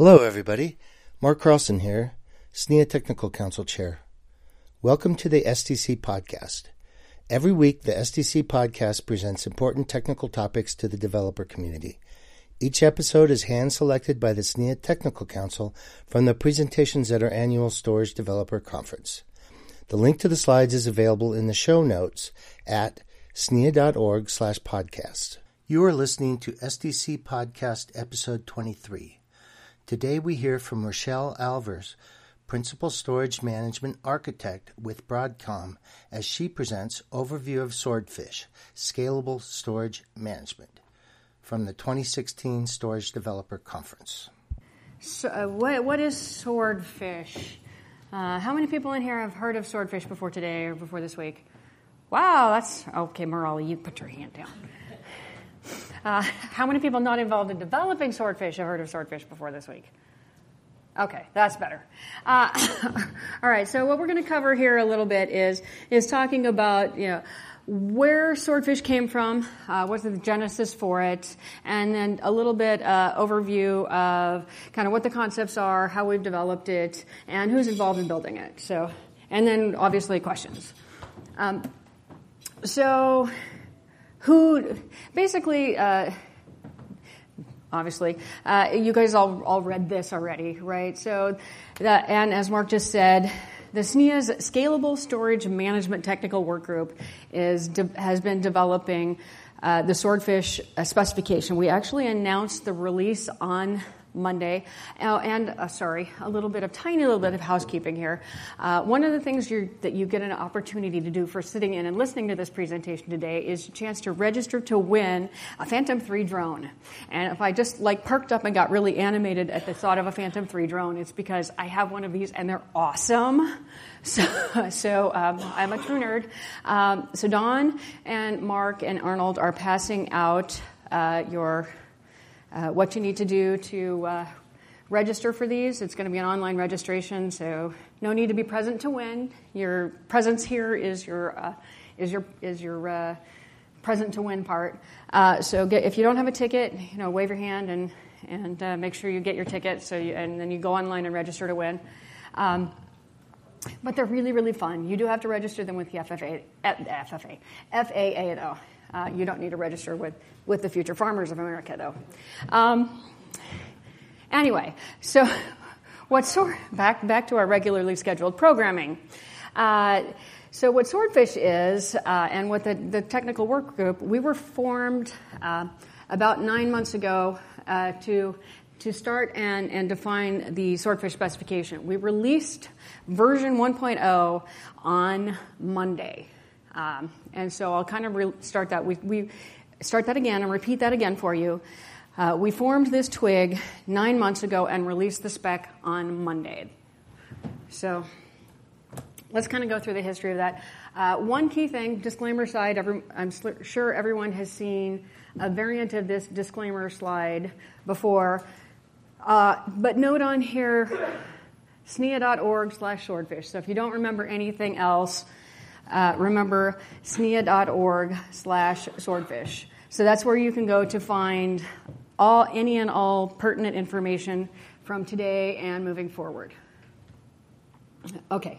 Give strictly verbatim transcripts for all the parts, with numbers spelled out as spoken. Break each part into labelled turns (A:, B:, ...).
A: Hello, everybody. Mark Carlson here, S N I A Technical Council Chair. Welcome to the S T C Podcast. Every week, the S T C Podcast presents important technical topics to the developer community. Each episode is hand-selected by the S N I A Technical Council from the presentations at our annual Storage Developer Conference. The link to the slides is available in the show notes at snia.org slash podcast. You are listening to S T C Podcast Episode twenty-three. Today we hear from Rochelle Alvers, Principal Storage Management Architect with Broadcom, as she presents Overview of Swordfish, Scalable Storage Management, from the twenty sixteen Storage Developer Conference.
B: So, uh, what, what is Swordfish? Uh, how many people in here have heard of Swordfish before today or before this week? Wow, that's... Okay, Morali, you put your hand down. Uh, how many people not involved in developing Swordfish have heard of Swordfish before this week? Okay, that's better. Uh, all right, so what we're going to cover here a little bit is is talking about, you know, where Swordfish came from, uh, what's the genesis for it, and then a little bit uh, overview of kind of what the concepts are, how we've developed it, and who's involved in building it. So, and then obviously questions. Um, so. Who, basically, uh, obviously, uh, you guys all, all read this already, right? So, that, and as Mark just said, the S N I A's Scalable Storage Management Technical Work Group is de- has been developing uh, the Swordfish uh, specification. We actually announced the release on Monday. Oh, and, uh, sorry, a little bit of, tiny little bit of housekeeping here. Uh, one of the things you're, that you get an opportunity to do for sitting in and listening to this presentation today is a chance to register to win a Phantom three drone. And if I just, like, perked up and got really animated at the thought of a Phantom three drone, it's because I have one of these and they're awesome. So, so um, I'm a true nerd. Um, so Don and Mark and Arnold are passing out uh, your... Uh, what you need to do to uh, register for these. It's going to be an online registration, so no need to be present to win. Your presence here is your uh, is your is your uh, present to win part. Uh, so get, if you don't have a ticket, you know, wave your hand and and uh, make sure you get your ticket. So you, and then you go online and register to win. Um, but they're really really fun. You do have to register them with the F F A, F F A, F A A though. Uh, you don't need to register with, with the Future Farmers of America, though. Um, anyway, so what sort back back to our regularly scheduled programming. Uh, so what Swordfish is, uh, and what the, the technical work group, we were formed uh, about nine months ago uh, to to start and, and define the Swordfish specification. We released version one point oh on Monday. Um, and so I'll kind of re- start that. We, we start that again and repeat that again for you. Uh, we formed this twig nine months ago and released the spec on Monday. So let's kind of go through the history of that. Uh, one key thing, disclaimer slide, every, I'm sl- sure everyone has seen a variant of this disclaimer slide before. Uh, but note on here, snia.org slash swordfish. So if you don't remember anything else, Uh, remember, snia.org slash swordfish. So that's where you can go to find all any and all pertinent information from today and moving forward. Okay.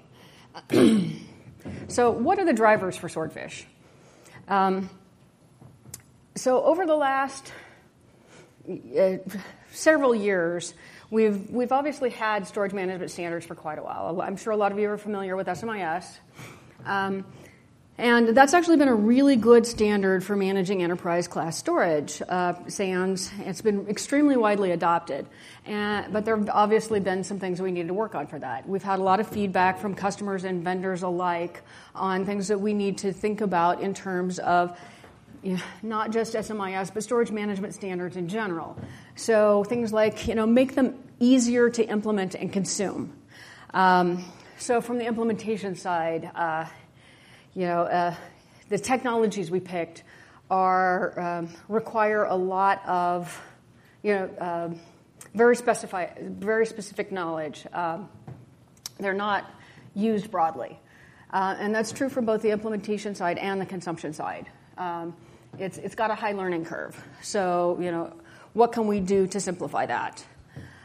B: So what are the drivers for Swordfish? Um, so over the last uh, several years, we've we've obviously had storage management standards for quite a while. I'm sure a lot of you are familiar with S M I S. Um, and that's actually been a really good standard for managing enterprise-class storage, uh, S A Ns. It's been extremely widely adopted. And, but there have obviously been some things we needed to work on for that. We've had a lot of feedback from customers and vendors alike on things that we need to think about in terms of, you know, not just S M I S, but storage management standards in general. So things like, you know, make them easier to implement and consume. Um, So from the implementation side, uh, you know, uh, the technologies we picked are um, require a lot of, you know, uh, very specify, very specific knowledge. Um, they're not used broadly, uh, and that's true for both the implementation side and the consumption side. Um, it's it's got a high learning curve. So you know, what can we do to simplify that?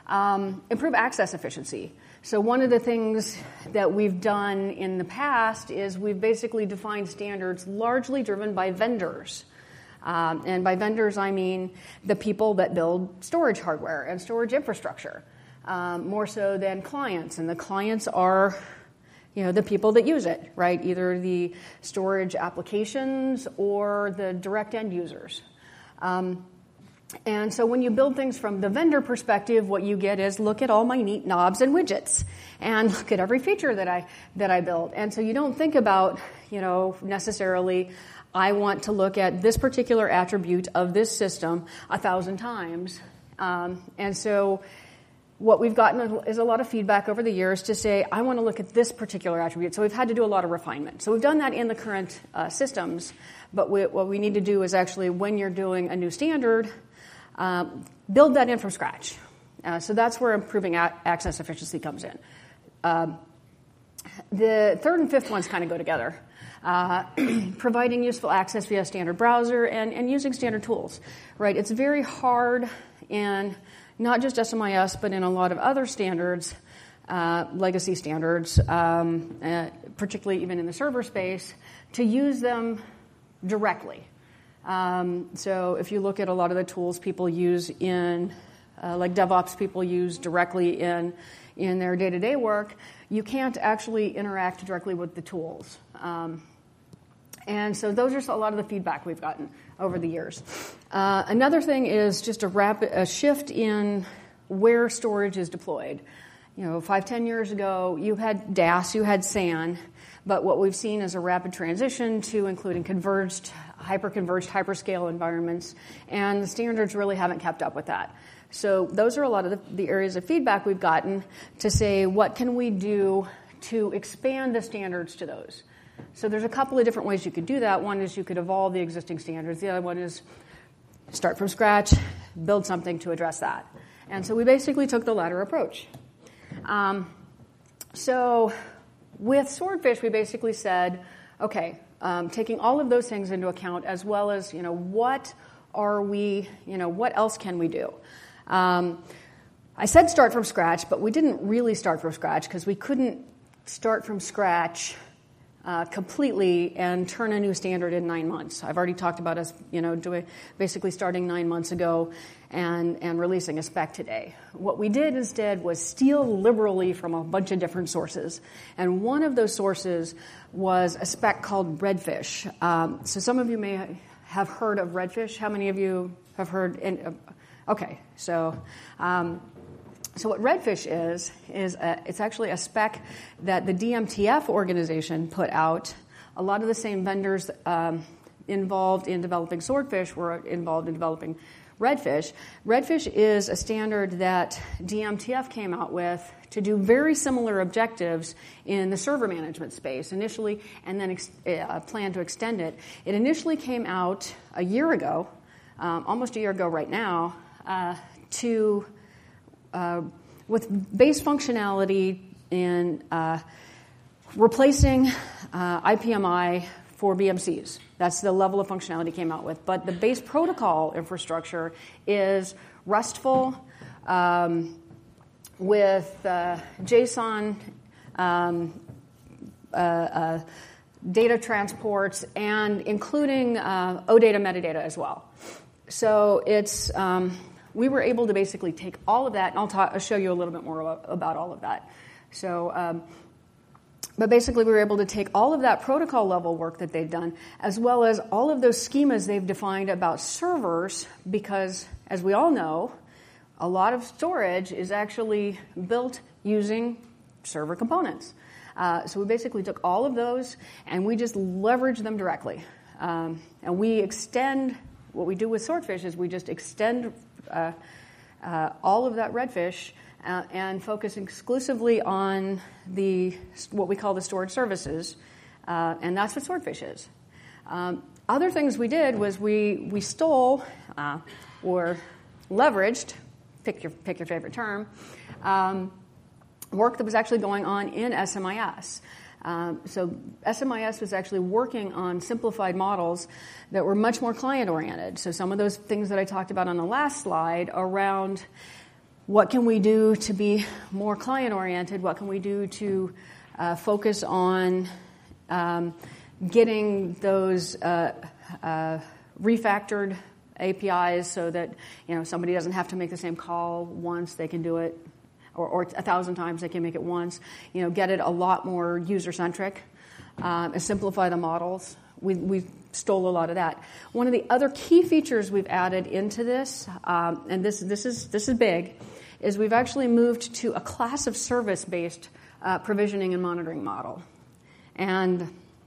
B: Um, improve access efficiency. So one of the things that we've done in the past is we've basically defined standards largely driven by vendors. Um, and by vendors, I mean the people that build storage hardware and storage infrastructure, um, more so than clients. And the clients are, you know, the people that use it, right? Either the storage applications or the direct end users. Um, And so when you build things from the vendor perspective, what you get is look at all my neat knobs and widgets, and look at every feature that I that I built. And so you don't think about, you know, necessarily, I want to look at this particular attribute of this system a thousand times. Um, and so what we've gotten is a lot of feedback over the years to say, I want to look at this particular attribute. So we've had to do a lot of refinement. So we've done that in the current uh, systems, but we, what we need to do is actually, when you're doing a new standard, Um, build that in from scratch. Uh, so that's where improving a- access efficiency comes in. Um, the third and fifth ones kind of go together. Uh, providing useful access via standard browser and, and using standard tools, right? It's very hard in not just S M I S, but in a lot of other standards, uh, legacy standards, um, uh, particularly even in the server space, to use them directly. Um, so if you look at a lot of the tools people use in, uh, like DevOps people use directly in in their day-to-day work, you can't actually interact directly with the tools. Um, and so those are a lot of the feedback we've gotten over the years. Uh, another thing is just a rapid a shift in where storage is deployed. You know, five, ten years ago, you had D A S, you had S A N, but what we've seen is a rapid transition to including converged, hyper-converged, hyperscale environments, and the standards really haven't kept up with that. So those are a lot of the, the areas of feedback we've gotten to say, what can we do to expand the standards to those? So there's a couple of different ways you could do that. One is you could evolve the existing standards. The other one is start from scratch, build something to address that. And so we basically took the latter approach. Um, so with Swordfish, we basically said, okay, um, taking all of those things into account, as well as, you know, what are we, you know, what else can we do? Um, I said start from scratch, but we didn't really start from scratch because we couldn't start from scratch uh, completely and turn a new standard in nine months. I've already talked about us, you know, doing basically starting nine months ago and, and releasing a spec today. What we did instead was steal liberally from a bunch of different sources. And one of those sources was a spec called Redfish. Um, so some of you may have heard of Redfish. How many of you have heard? In, uh, okay, so um, so what Redfish is, is a, it's actually a spec that the D M T F organization put out. A lot of the same vendors um, involved in developing Swordfish were involved in developing Redfish. Redfish is a standard that D M T F came out with to do very similar objectives in the server management space initially, and then ex- uh, plan to extend it. It initially came out a year ago, um, almost a year ago right now, uh, to uh, with base functionality in uh, replacing uh, I P M I for B M Cs. That's the level of functionality it came out with. But the base protocol infrastructure is RESTful um, with uh, JSON um, uh, uh, data transports and including uh, OData metadata as well. So it's um, we were able to basically take all of that, and I'll, talk, I'll show you a little bit more about, about all of that. So. Um, But basically, we were able to take all of that protocol level work that they've done, as well as all of those schemas they've defined about servers, because, as we all know, a lot of storage is actually built using server components. Uh, so we basically took all of those, and we just leverage them directly. Um, and we extend, what we do with Swordfish is we just extend uh, uh, all of that Redfish Uh, and focus exclusively on the what we call the storage services, uh, and that's what Swordfish is. Um, other things we did was we we stole uh, or leveraged, pick your pick your favorite term, um, work that was actually going on in S M I S. Um, so S M I S was actually working on simplified models that were much more client-oriented. So some of those things that I talked about on the last slide around what can we do to be more client-oriented? What can we do to uh, focus on um, getting those uh, uh, refactored A P Is so that, you know, somebody doesn't have to make the same call once, they can do it, or, or a thousand times, they can make it once. You know, get it a lot more user-centric, um, and simplify the models. We, we stole a lot of that. One of the other key features we've added into this, um, and this this is this is big, is we've actually moved to a class of service-based uh, provisioning and monitoring model. And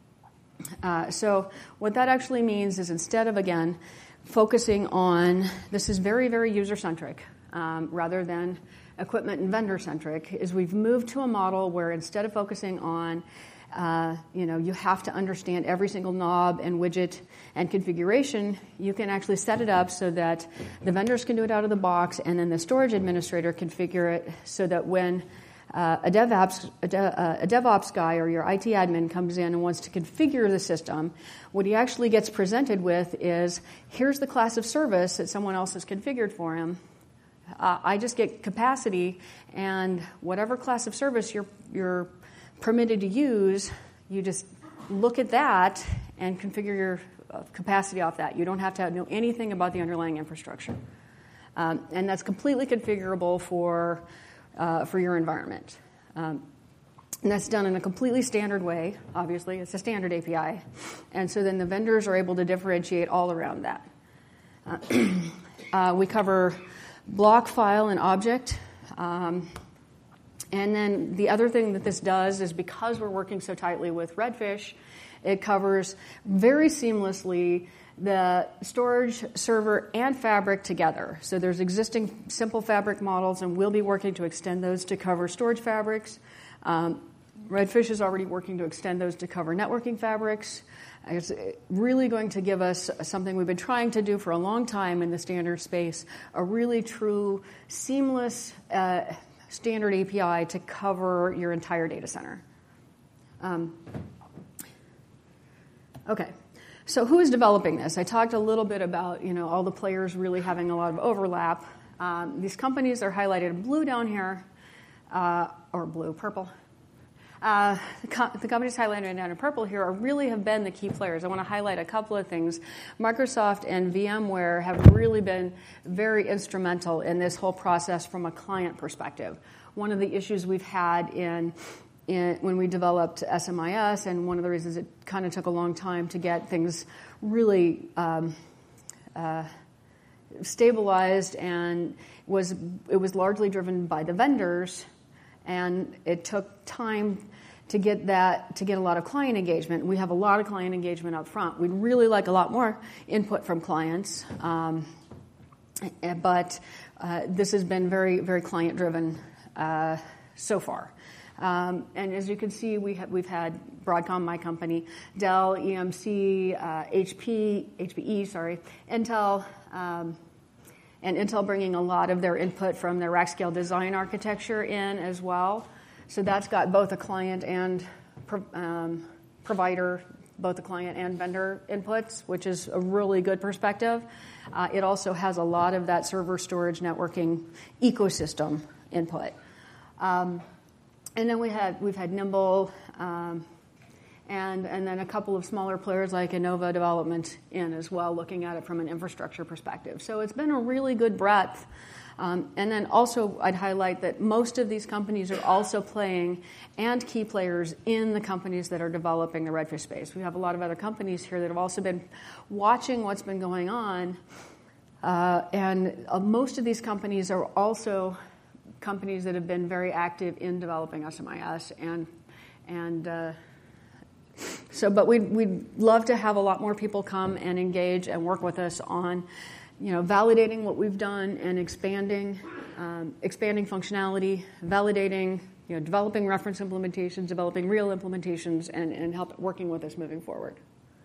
B: uh, so what that actually means is, instead of, again, focusing on, this is very, very user-centric, um, rather than equipment and vendor-centric, is we've moved to a model where, instead of focusing on Uh, you know, you have to understand every single knob and widget and configuration, you can actually set it up so that the vendors can do it out of the box, and then the storage administrator can configure it so that when uh, a, DevOps, a, De, uh, a DevOps guy or your I T admin comes in and wants to configure the system, what he actually gets presented with is, here's the class of service that someone else has configured for him. Uh, I just get capacity, and whatever class of service you're you're permitted to use, you just look at that and configure your capacity off that. You don't have to know anything about the underlying infrastructure. Um, and that's completely configurable for uh, for your environment. Um, and that's done in a completely standard way, obviously. It's a standard A P I. And so then the vendors are able to differentiate all around that. Uh, uh, we cover block, file, and object. Um, And then the other thing that this does is, because we're working so tightly with Redfish, it covers very seamlessly the storage, server, and fabric together. So there's existing simple fabric models, and we'll be working to extend those to cover storage fabrics. Um, Redfish is already working to extend those to cover networking fabrics. It's really going to give us something we've been trying to do for a long time in the standard space, a really true, seamless uh, standard A P I to cover your entire data center. Um, okay, so who is developing this? I talked a little bit about, you know, all the players really having a lot of overlap. Um, these companies are highlighted in blue down here, uh, or blue, purple. Uh, the, co- the companies highlighted down in purple here are really have been the key players. I want to highlight a couple of things. Microsoft and VMware have really been very instrumental in this whole process from a client perspective. One of the issues we've had in, in when we developed S M I S, and one of the reasons it kind of took a long time to get things really um, uh, stabilized, and was it was largely driven by the vendors, and it took time to get that, to get a lot of client engagement. We have a lot of client engagement up front. We'd really like a lot more input from clients, um, but uh, this has been very, very client-driven uh, so far. Um, and as you can see, we ha- we've had Broadcom, my company, Dell, E M C, uh, H P, H P E, sorry, Intel, um, and Intel bringing a lot of their input from their rack scale design architecture in as well. So that's got both a client and pro- um, provider, both the client and vendor inputs, which is a really good perspective. Uh, it also has a lot of that server storage networking ecosystem input. Um, and then we had we've had Nimble, um, and and then a couple of smaller players like Innova Development in as well, looking at it from an infrastructure perspective. So it's been a really good breadth. Um, and then also I'd highlight that most of these companies are also playing and key players in the companies that are developing the Redfish space. We have a lot of other companies here that have also been watching what's been going on. Uh, and uh, most of these companies are also companies that have been very active in developing S M I S. And, and uh, so, but we'd, we'd love to have a lot more people come and engage and work with us on, you know, validating what we've done and expanding, um, expanding functionality, validating, you know, developing reference implementations, developing real implementations, and, and help working with us moving forward.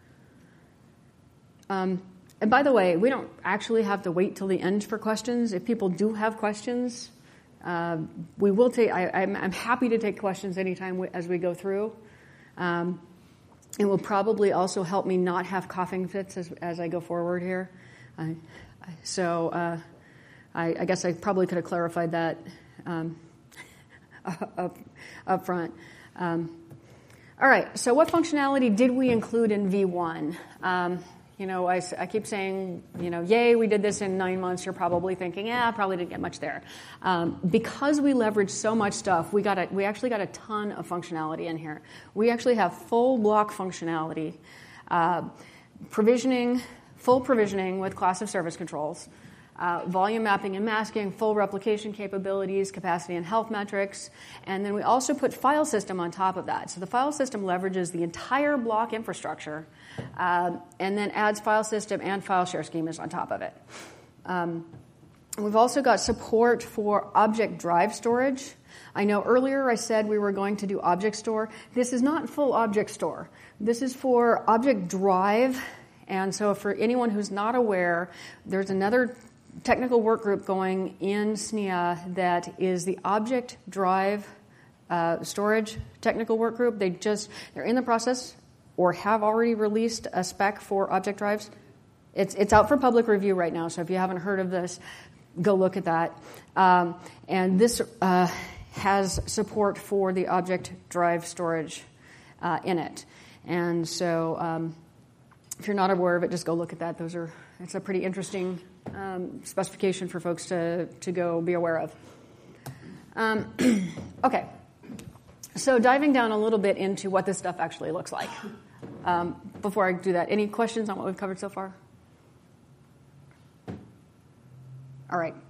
B: Um, and by the way, we don't actually have to wait till the end for questions. If people do have questions, uh, we will take. I, I'm, I'm happy to take questions anytime we, as we go through. Um, it will probably also help me not have coughing fits as, as I go forward here. Uh, so, uh, I, I guess I probably could have clarified that um, up, up front. Um, all right, so what functionality did we include in V one? Um, you know, I, I keep saying, you know, yay, we did this in nine months. You're probably thinking, yeah, probably didn't get much there. Um, because we leveraged so much stuff, we got a, we actually got a ton of functionality in here. We actually have full block functionality, uh, provisioning, full provisioning with class of service controls, Uh, volume mapping and masking, full replication capabilities, capacity and health metrics, and then we also put file system on top of that. So the file system leverages the entire block infrastructure uh, and then adds file system and file share schemas on top of it. Um, we've also got support for object drive storage. I know earlier I said we were going to do object store. This is not full object store. This is for object drive, and so for anyone who's not aware, there's another technical work group going in S N E A that is the object drive uh, storage technical work group. They just, they're in the process or have already released a spec for object drives. It's, it's out for public review right now, so if you haven't heard of this, go look at that. Um, and this uh, has support for the object drive storage uh, in it. And so um, if you're not aware of it, just go look at that. Those are, it's a pretty interesting Um, specification for folks to, to go be aware of. Um, okay, so diving down a little bit into what this stuff actually looks like. Um, before I do that, any questions on what we've covered so far? All right.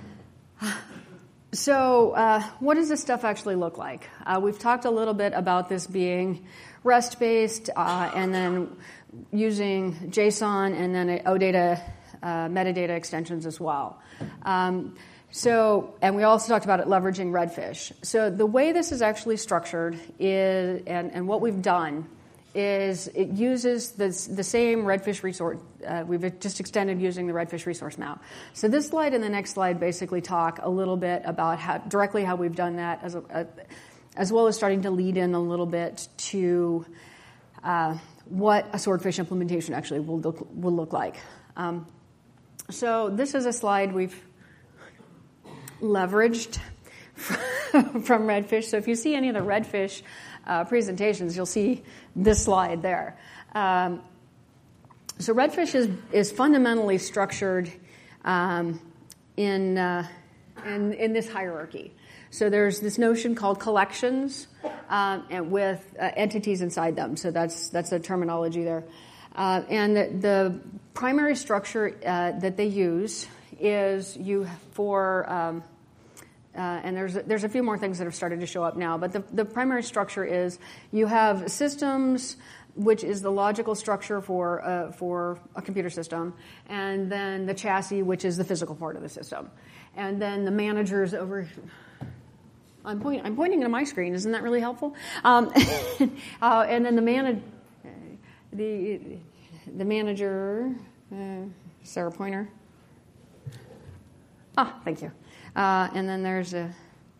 B: So uh, what does this stuff actually look like? Uh, we've talked a little bit about this being REST-based uh, and then using JSON and then OData Uh, metadata extensions as well. Um, so, and we also talked about it leveraging Redfish. So the way this is actually structured is, and, and what we've done is it uses this, the same Redfish resource. Uh, we've just extended using the Redfish resource map. So this slide and the next slide basically talk a little bit about how, directly how we've done that, as, a, a, as well as starting to lead in a little bit to uh, what a Swordfish implementation actually will look, will look like. Um, So this is a slide we've leveraged from Redfish. So if you see any of the Redfish uh, presentations, you'll see this slide there. Um, so Redfish is, is fundamentally structured um, in, uh, in in this hierarchy. So there's this notion called collections um, and with uh, entities inside them. So that's that's the terminology there. Uh, and the, the primary structure uh, that they use is you for, um, uh, and there's there's a few more things that have started to show up now, but the, the primary structure is you have systems, which is the logical structure for uh, for a computer system, and then the chassis, which is the physical part of the system, and then the managers over. I'm pointing. I'm pointing to my screen. Isn't that really helpful? Um, uh, and then the manage. The the manager, uh, Sarah Pointer. Ah, thank you. Uh, and then there's a,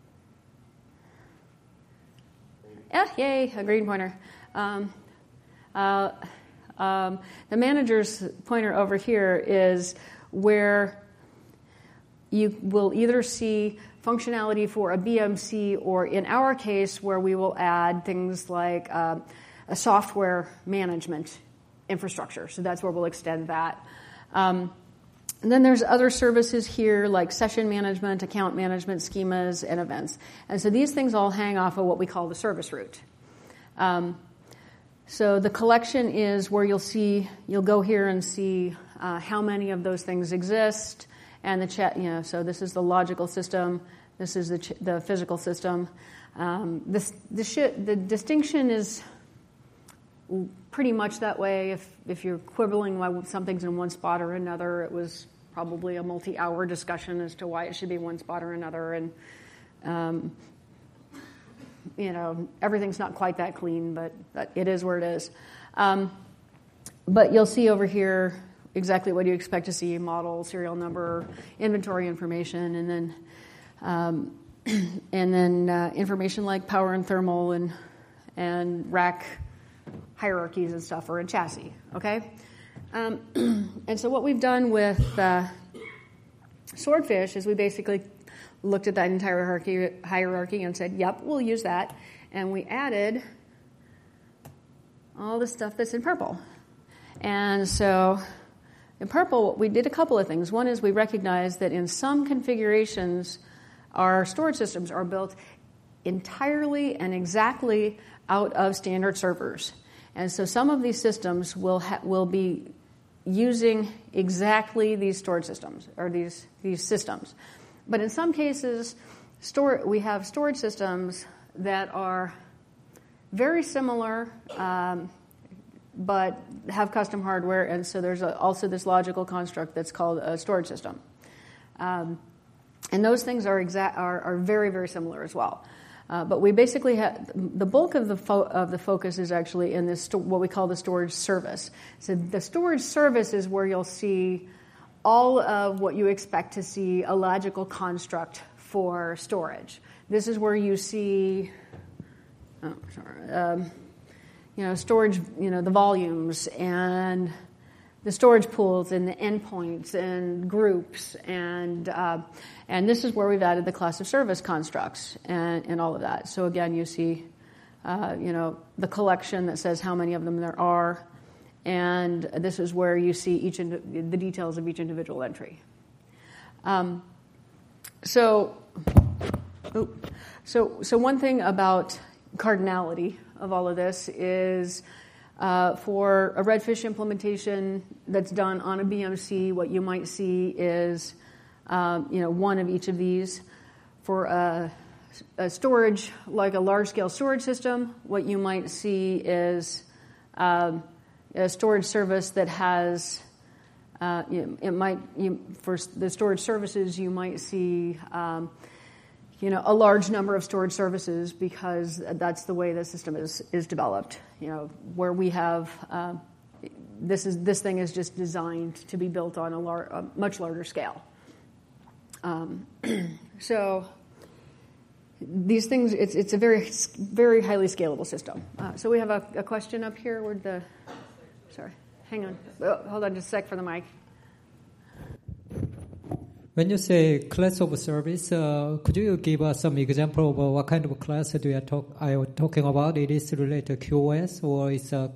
B: yeah, yay, a green pointer. Um, uh, um, the manager's pointer over here is where you will either see functionality for a B M C, or in our case, where we will add things like uh, a software management infrastructure. So that's where we'll extend that. Um, and then there's other services here like session management, account management, schemas, and events. And so these things all hang off of what we call the service route. Um, so the collection is where you'll see, you'll go here and see uh, how many of those things exist. And the chat, you know, so this is the logical system. This is the, ch- the physical system. Um, this, the, sh- the distinction is pretty much that way. If if you're quibbling why something's in one spot or another, it was probably a multi-hour discussion as to why it should be one spot or another, and um, you know everything's not quite that clean, but, but it is where it is. Um, but you'll see over here exactly what you expect to see: model, serial number, inventory information, and then um, and then uh, information like power and thermal and and rack hierarchies and stuff are in chassis, okay? Um, and so what we've done with uh, Swordfish is we basically looked at that entire hierarchy, hierarchy and said, yep, we'll use that. And we added all the stuff that's in purple. And so in purple, we did a couple of things. One is we recognized that in some configurations, our storage systems are built entirely and exactly out of standard servers. And so some of these systems will ha- will be using exactly these storage systems, or these, these systems. But in some cases, store, we have storage systems that are very similar, um, but have custom hardware, and so there's a, also this logical construct that's called a storage system. Um, and those things are, exa- are, are very, very similar as well. Uh, but we basically have, the bulk of the fo- of the focus is actually in this sto- what we call the storage service. So the storage service is where you'll see all of what you expect to see a logical construct for storage. This is where you see, oh, sorry, um, you know, storage, you know, the volumes and the storage pools and the endpoints and groups, and uh, and this is where we've added the class of service constructs and, and all of that. So again, you see, uh, you know, the collection that says how many of them there are, and this is where you see each indi- the details of each individual entry. Um, so, oh, so so one thing about cardinality of all of this is. Uh, for a Redfish implementation that's done on a B M C, what you might see is, um, you know, one of each of these. For a, a storage, like a large-scale storage system, what you might see is um, a storage service that has, uh, you know, it might, you, for the storage services, you might see, um, you know, a large number of storage services because that's the way the system is is developed. You know, where we have uh, this is this thing is just designed to be built on a, lar- a much larger scale. Um, so these things, it's it's a very very highly scalable system. Uh, so we have a, a question up here. Where'd the sorry, hang on, oh, hold on just a sec for the mic.
C: When you say class of service, uh, could you give us some example of uh, what kind of class do you talk, are you talking about? It is related to Q O S or it's a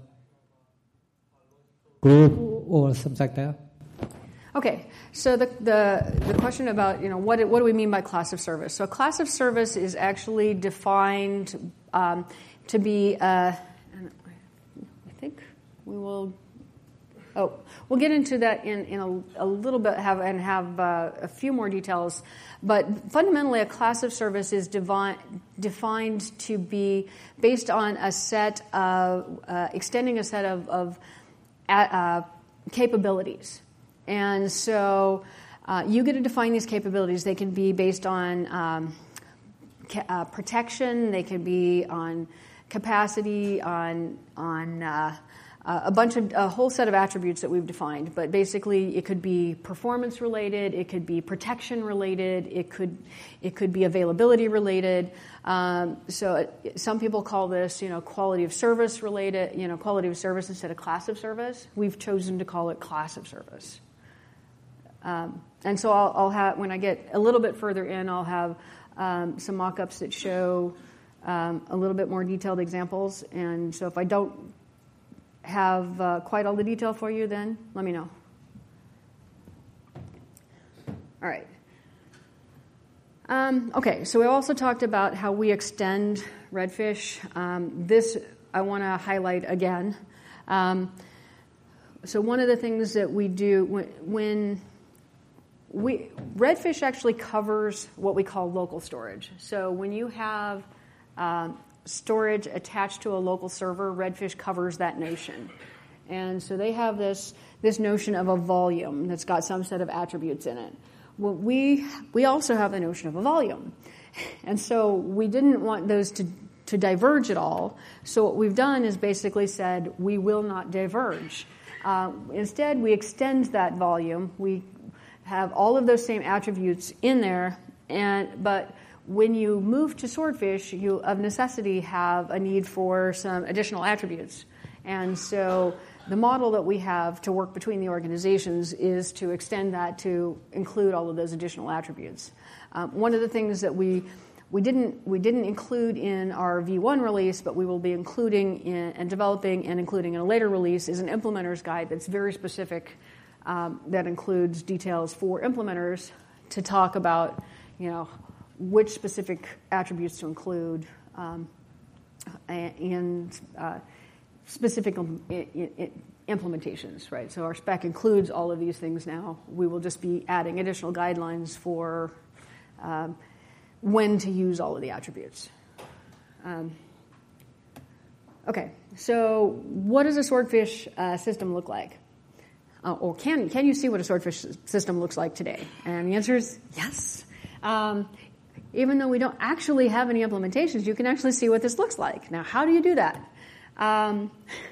C: group or something like that?
B: Okay, so the, the the question about, you know, what what do we mean by class of service? So a class of service is actually defined um, to be, uh, I think we will. Oh, we'll get into that in, in a, a little bit have, and have uh, a few more details. But fundamentally, a class of service is devi- defined to be based on a set of, uh, extending a set of, of uh, capabilities. And so uh, you get to define these capabilities. They can be based on um, ca- uh, protection. They can be on capacity, on on uh, Uh, a bunch of, a whole set of attributes that we've defined, but basically it could be performance related, it could be protection related, it could, it could be availability related. Um, so it, some people call this, you know, quality of service related, you know, quality of service instead of class of service. We've chosen to call it class of service. Um, and so I'll, I'll have, when I get a little bit further in, I'll have um, some mock-ups that show um, a little bit more detailed examples. And so if I don't have uh, quite all the detail for you, then let me know. All right. Um, okay, so we also talked about how we extend Redfish. Um, this I want to highlight again. Um, so one of the things that we do when, when we Redfish actually covers what we call local storage. So when you have um, storage attached to a local server, Redfish covers that notion. And so they have this this notion of a volume that's got some set of attributes in it. Well, we we also have the notion of a volume. And so we didn't want those to, to diverge at all. So what we've done is basically said we will not diverge. Uh, instead, we extend that volume. We have all of those same attributes in there, and but when you move to Swordfish, you, of necessity, have a need for some additional attributes. And so the model that we have to work between the organizations is to extend that to include all of those additional attributes. Um, one of the things that we we didn't we didn't include in our V one release, but we will be including in, and developing and including in a later release is an implementer's guide that's very specific, um, that includes details for implementers to talk about, you know, which specific attributes to include, um, and uh, specific implementations, right? So our spec includes all of these things now. We will just be adding additional guidelines for um, when to use all of the attributes. Um, okay, so what does a Swordfish uh, system look like? Uh, or can can you see what a Swordfish system looks like today? And the answer is yes. Um, even though we don't actually have any implementations, you can actually see what this looks like. Now, how do you do that? Um,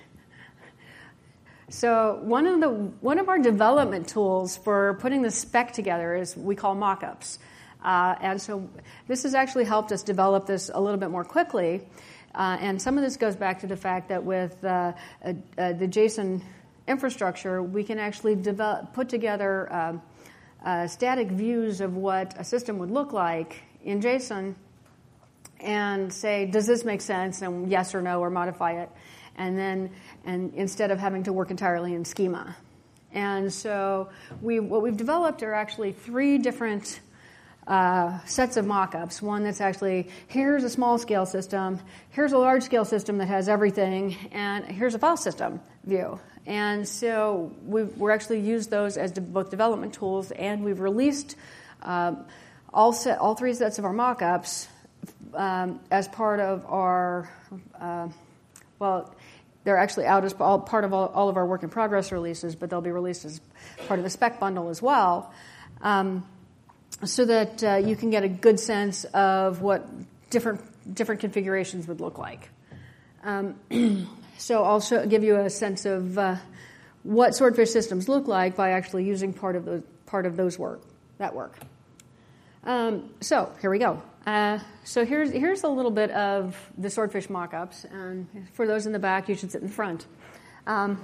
B: so one of the one of our development tools for putting the spec together is we call mockups, uh, and so this has actually helped us develop this a little bit more quickly. Uh, and some of this goes back to the fact that with uh, uh, uh, the JSON infrastructure, we can actually develop, put together uh, uh, static views of what a system would look like in JSON and say, does this make sense? And yes or no, or modify it. And then, and instead of having to work entirely in schema. And so we, what we've developed are actually three different uh, sets of mockups. One that's actually, here's a small scale system, here's a large scale system that has everything, and here's a file system view. And so we've, we're actually used those as de- both development tools, and we've released um, all set, all three sets of our mockups um, as part of our, uh, well, they're actually out as all, part of all, all of our work in progress releases, but they'll be released as part of the spec bundle as well, um, so that uh, you can get a good sense of what different different configurations would look like. Um, so I'll show, give you a sense of uh, what Swordfish systems look like by actually using part of those part of those work that work. Um, so here we go. Uh, so here's here's a little bit of the Swordfish mockups, and for those in the back, you should sit in front. Um,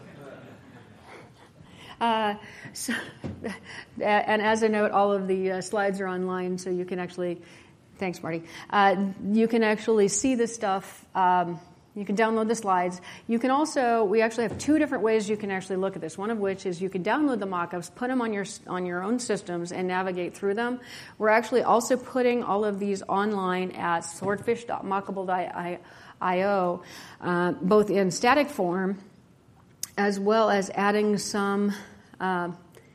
B: uh, so, and as a note, all of the uh, slides are online, so you can actually. Thanks, Marty. Uh, you can actually see this stuff. Um, you can download the slides. You can also, we actually have two different ways you can actually look at this. One of which is you can download the mockups, put them on your on your own systems, and navigate through them. We're actually also putting all of these online at swordfish dot mockable dot io, uh, both in static form, as well as adding some uh,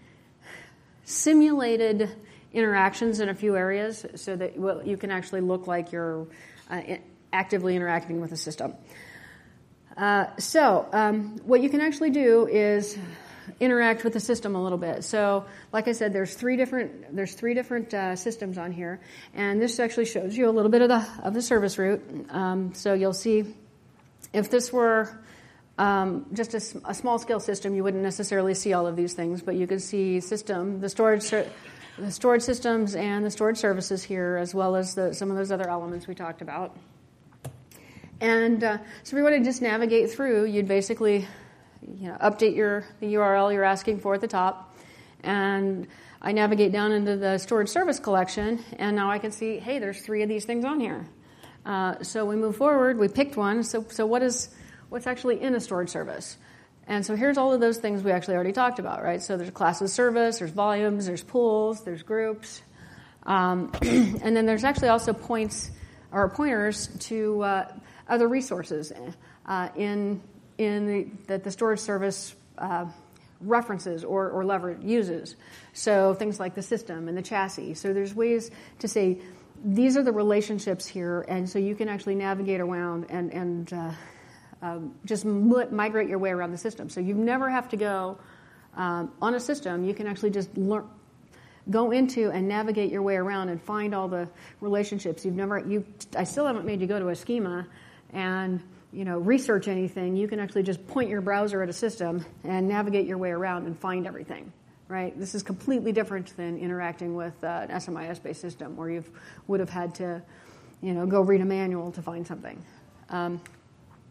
B: simulated interactions in a few areas, so that well, you can actually look like you're uh, actively interacting with the system. Uh, so um, what you can actually do is interact with the system a little bit. So, like I said, there's three different there's three different uh, systems on here, and this actually shows you a little bit of the of the service route. Um, so you'll see if this were um, just a, a small scale system, you wouldn't necessarily see all of these things, but you can see system the storage. Ser- the storage systems and the storage services here, as well as the, some of those other elements we talked about. And uh, so if you want to just navigate through, you'd basically, you know, update your the U R L you're asking for at the top, and I navigate down into the storage service collection, and now I can see, hey, there's three of these things on here. Uh, so we move forward. We picked one. So so what is what's actually in a storage service? And so here's all of those things we actually already talked about, right? So there's classes service, there's volumes, there's pools, there's groups. Um, and then there's actually also points or pointers to uh, other resources uh, in in the, that the storage service uh, references or, or lever uses. So things like the system and the chassis. So there's ways to say, these are the relationships here, and so you can actually navigate around and, and uh, Um, just migrate your way around the system. So you never have to go um, on a system. You can actually just learn, go into and navigate your way around and find all the relationships. You've never, you. I still haven't made you go to a schema and you know research anything. You can actually just point your browser at a system and navigate your way around and find everything. Right? This is completely different than interacting with uh, an S M I S-based system where you would have had to, you know, go read a manual to find something. Um,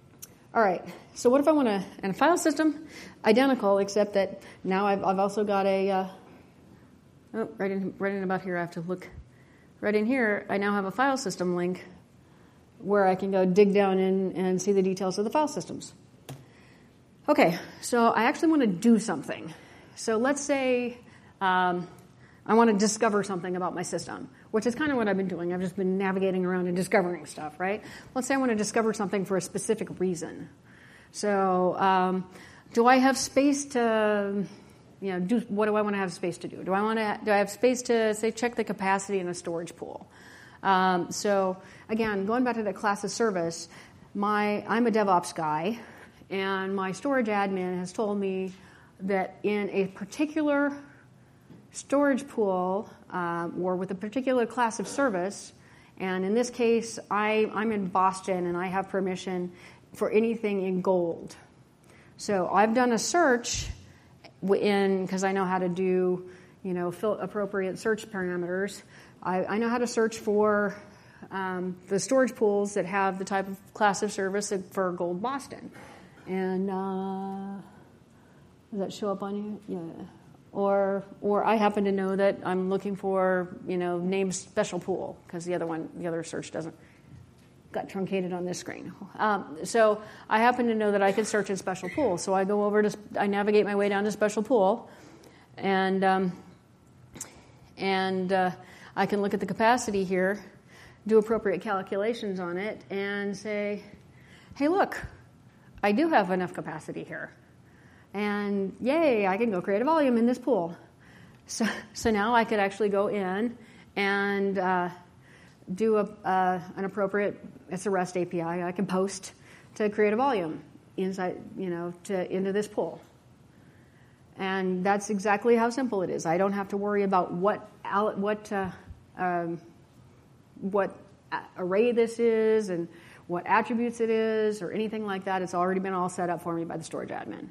B: All right, so what if I want to, and a file system, identical, except that now I've, I've also got a, uh, oh, right in, right in about here, I have to look, right in here, I now have a file system link where I can go dig down in and see the details of the file systems. Okay, so I actually want to do something. So let's say um, I want to discover something about my system, which is kind of what I've been doing. I've just been navigating around and discovering stuff, right? Let's say I want to discover something for a specific reason. So um, do I have space to, you know, do what do I want to have space to do? Do I want to, do I have space to, say, check the capacity in a storage pool? Um, so again, going back to the class of service, my I'm a DevOps guy, and my storage admin has told me that in a particular storage pool um, or with a particular class of service, and in this case, I, I'm in Boston and I have permission for anything in gold. So I've done a search in, because I know how to do, you know, fill appropriate search parameters. I, I know how to search for um, the storage pools that have the type of class of service for Gold Boston. And uh, does that show up on you? Yeah. Or or I happen to know that I'm looking for, you know, name special pool, because the other one, the other search doesn't, got truncated on this screen. Um, so I happen to know that I can search in special pool. So I go over to, I navigate my way down to special pool, and um, and uh, I can look at the capacity here, do appropriate calculations on it, and say, hey, look, I do have enough capacity here. And yay, I can go create a volume in this pool. So, so now I could actually go in and uh, do a, uh, an appropriate, it's a REST A P I, I can post to create a volume inside, you know, to into this pool. And that's exactly how simple it is. I don't have to worry about what what uh, um, what array this is and what attributes it is or anything like that. It's already been all set up for me by the storage admin.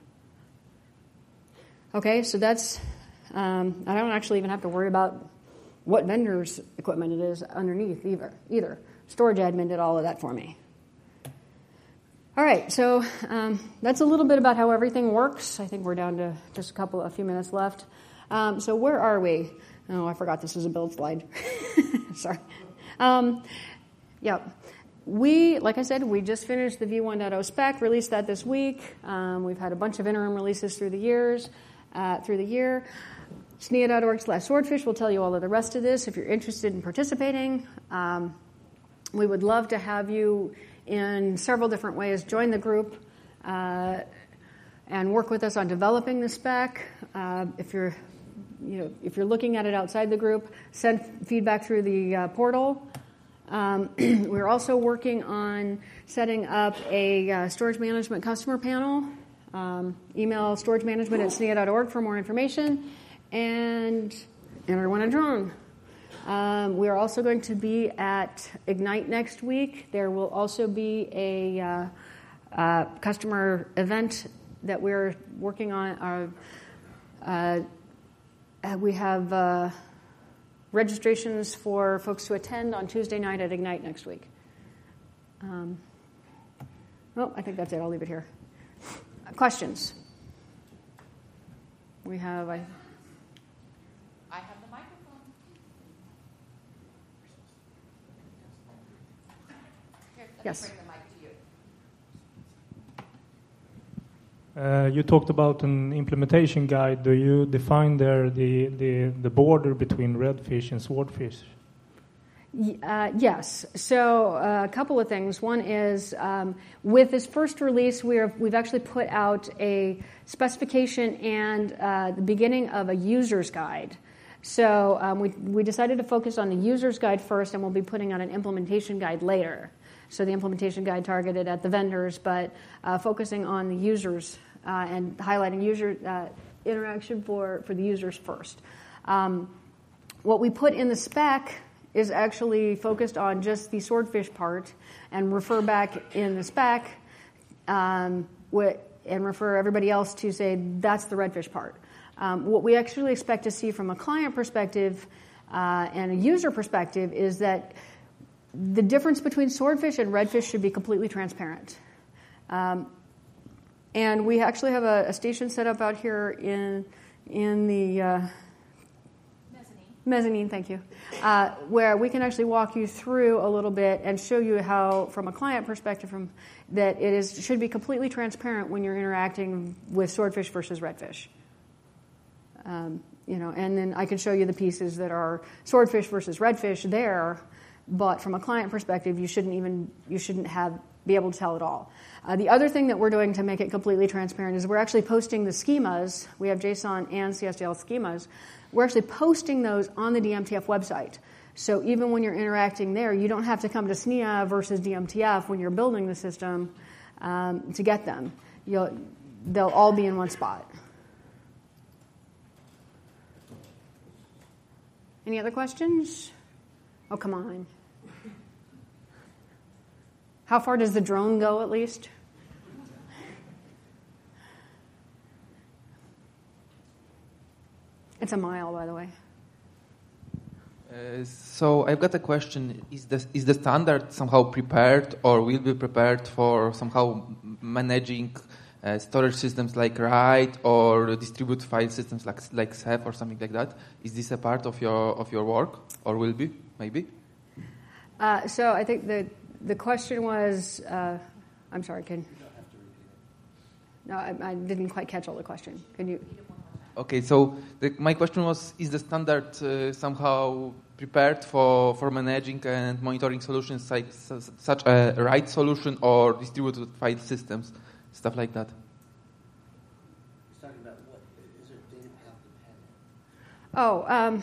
B: Okay, so that's, um, I don't actually even have to worry about what vendor's equipment it is underneath either. either. Storage admin did all of that for me. All right, so um, that's a little bit about how everything works. I think we're down to just a couple, a few minutes left. Um, so where are we? Oh, I forgot this was a build slide. Sorry. Um, yeah. We, like I said, we just finished the V one point oh spec, released that this week. Um, we've had a bunch of interim releases through the years, uh, through the year. S N I A dot org slash swordfish will tell you all of the rest of this if you're interested in participating. Um, we would love to have you in several different ways join the group uh, and work with us on developing the spec. Uh, if you're, you know, if you're looking at it outside the group, send feedback through the uh, portal. Um, we're also working on setting up a uh, storage management customer panel. Um, email storage management at S N I A dot org for more information, and enter one and drawn. Um, we are also going to be at Ignite next week. There will also be a uh, uh, customer event that we're working on. Uh, uh, we have uh, registrations for folks to attend on Tuesday night at Ignite next week. Um, oh, I think that's it. I'll leave it here. Uh, questions? We have... I,
D: I have the microphone. Here, let
B: yes.
D: me bring the mic to you.
E: Uh, you talked about an implementation guide. Do you define there the, the, the border between redfish and swordfish?
B: Uh, yes. So uh, a couple of things. One is um, with this first release, we are, we've actually put out a specification and uh, the beginning of a user's guide. So um, we, we decided to focus on the user's guide first, and we'll be putting out an implementation guide later. So the implementation guide targeted at the vendors, but uh, focusing on the users uh, and highlighting user uh, interaction for, for the users first. Um, what we put in the spec is actually focused on just the swordfish part, and refer back in the spec um, and refer everybody else to say that's the redfish part. Um, what we actually expect to see from a client perspective uh, and a user perspective is that the difference between swordfish and redfish should be completely transparent. Um, and we actually have a, a station set up out here in in the uh,
D: Mezzanine.
B: mezzanine, thank you, uh, where we can actually walk you through a little bit and show you how, from a client perspective, from that it is should be completely transparent when you're interacting with swordfish versus redfish. Um, you know, and then I can show you the pieces that are swordfish versus redfish there, but from a client perspective, you shouldn't even you shouldn't have be able to tell it all. Uh, the other thing that we're doing to make it completely transparent is we're actually posting the schemas. We have JSON and C S D L schemas. We're actually posting those on the D M T F website. So even when you're interacting there, you don't have to come to S N I A versus D M T F when you're building the system um, to get them. You'll, they'll all be in one spot. Any other questions? Oh, come on. How far does the drone go, at least? It's a mile, by the way.
F: Uh, so I've got a question. Is the, is the standard somehow prepared or will be prepared for somehow managing uh, storage systems like RAID or distributed file systems like like Ceph or something like that? Is this a part of your of your work or will be, maybe?
B: Uh, so I think the, the question was, uh, I'm sorry, can... No, I, I didn't quite catch all the question. Can you...
F: Okay, so the, my question was, is the standard uh, somehow prepared for, for managing and monitoring solutions like su- such a RAID solution or distributed file systems, stuff like that?
A: He's talking about what is it data path dependent?
B: Oh, um,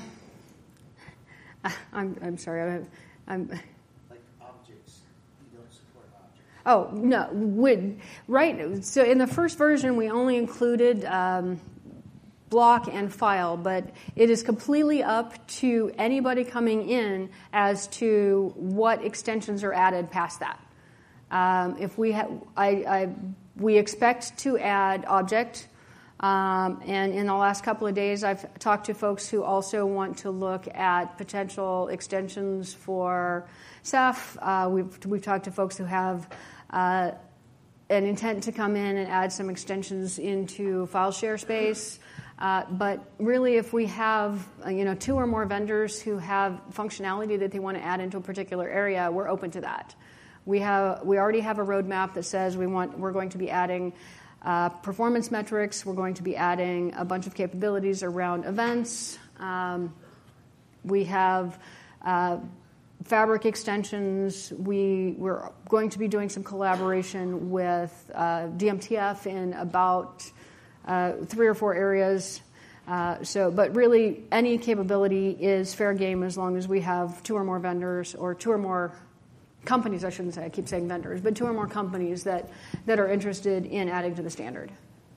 B: I'm I'm sorry. I'm, I'm
A: Like objects, you don't support objects.
B: Oh no, would right. So in the first version, we only included um, block and file, but it is completely up to anybody coming in as to what extensions are added past that. Um, if we have, I, I we expect to add object. Um, and in the last couple of days, I've talked to folks who also want to look at potential extensions for Ceph. Uh, we've we've talked to folks who have uh, an intent to come in and add some extensions into file share space. Uh, but really, if we have uh, you know two or more vendors who have functionality that they want to add into a particular area, we're open to that. We have we already have a roadmap that says we want we're going to be adding. Uh, performance metrics, we're going to be adding a bunch of capabilities around events. Um, we have uh, Fabric extensions. We, we're going to be doing some collaboration with uh, D M T F in about uh, three or four areas. Uh, so, but really, any capability is fair game as long as we have two or more vendors or two or more companies, I shouldn't say, I keep saying vendors, but two or more companies that, that are interested in adding to the standard.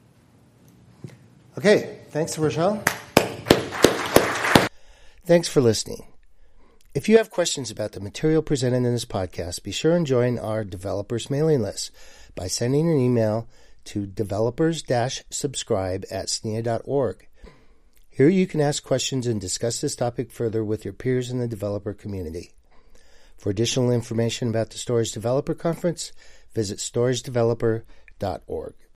A: Okay, thanks, Rochelle. Thanks for listening. If you have questions about the material presented in this podcast, be sure and join our developers mailing list by sending an email to developers subscribe at S N I A dot org. Here you can ask questions and discuss this topic further with your peers in the developer community. For additional information about the Storage Developer Conference, visit storage developer dot org.